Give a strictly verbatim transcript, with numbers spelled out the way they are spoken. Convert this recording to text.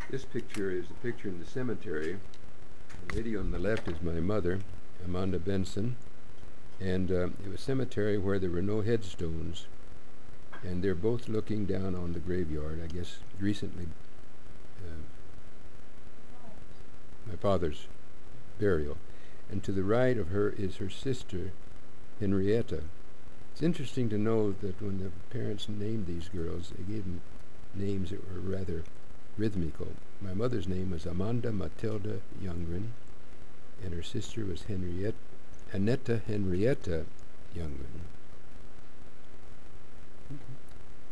This picture is a picture in the cemetery. The lady on the left is my mother, Amanda Benson, and uh, it was a cemetery where there were no headstones, and they're both looking down on the graveyard. I guess recently, uh, my father's burial, and to the right of her is her sister, Henrietta. It's interesting to know that when the parents named these girls, they gave them names that were rather rhythmical. My mother's name was Amanda Matilda Youngren, and her sister was Henriette, Annetta Henrietta Youngren.